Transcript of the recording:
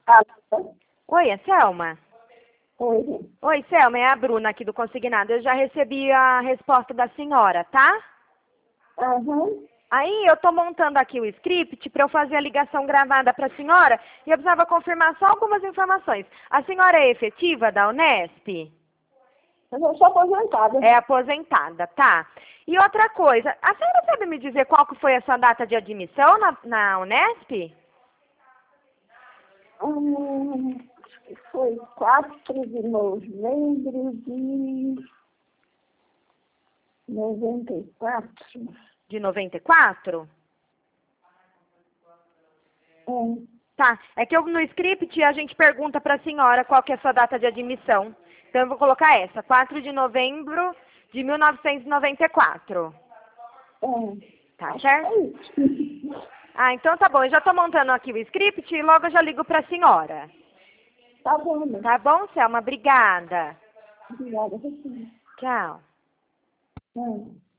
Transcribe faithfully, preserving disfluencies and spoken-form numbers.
Ah, Oi, é Selma? oi. Oi, Selma, é a Bruna aqui do Consignado. Eu já recebi a resposta da senhora, tá? Aham. Aí eu tô montando aqui o script para eu fazer a ligação gravada para a senhora e eu precisava confirmar só algumas informações. A senhora é efetiva da Unesp? Mas eu sou aposentada. É aposentada, tá. E outra coisa, a senhora sabe me dizer qual que foi a sua data de admissão na, na Unesp? Hum, acho que foi quatro de novembro de noventa e quatro. De noventa e quatro? É. Tá, é que eu, no script a gente pergunta para a senhora qual que é a sua data de admissão. Então eu vou colocar essa, quatro de novembro de mil novecentos e noventa e quatro. É. Tá Acho que certo? é isso. Ah, então tá bom, eu já tô montando aqui o script e logo eu já ligo para a senhora. Tá bom, né? Tá bom, Selma? Obrigada. Obrigada. Regina. Tchau. É.